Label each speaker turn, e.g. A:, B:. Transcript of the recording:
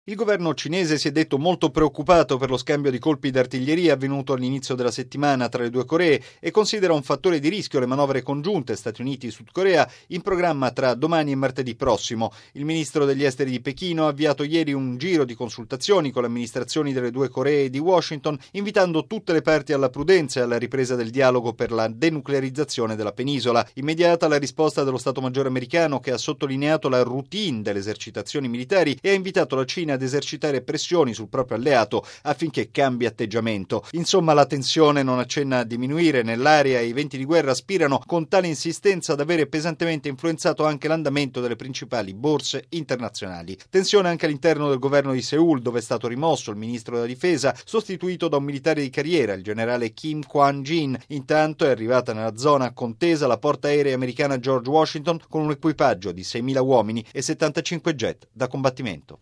A: Il governo cinese si è detto molto preoccupato per lo scambio di colpi d'artiglieria avvenuto all'inizio della settimana tra le due Coree e considera un fattore di rischio le manovre congiunte Stati Uniti-Sud Corea in programma tra domani e martedì prossimo. Il ministro degli esteri di Pechino ha avviato ieri un giro di consultazioni con le amministrazioni delle due Coree e di Washington, invitando tutte le parti alla prudenza e alla ripresa del dialogo per la denuclearizzazione della penisola. Immediata la risposta dello Stato Maggiore americano, che ha sottolineato la routine delle esercitazioni militari e ha invitato la Cina ad esercitare pressioni sul proprio alleato affinché cambi atteggiamento. Insomma, la tensione non accenna a diminuire nell'area e i venti di guerra spirano con tale insistenza ad avere pesantemente influenzato anche l'andamento delle principali borse internazionali. Tensione anche all'interno del governo di Seul, dove è stato rimosso il ministro della difesa, sostituito da un militare di carriera, il generale Kim Kwang-jin. Intanto è arrivata nella zona contesa la portaerei americana George Washington con un equipaggio di 6.000 uomini e 75 jet da combattimento.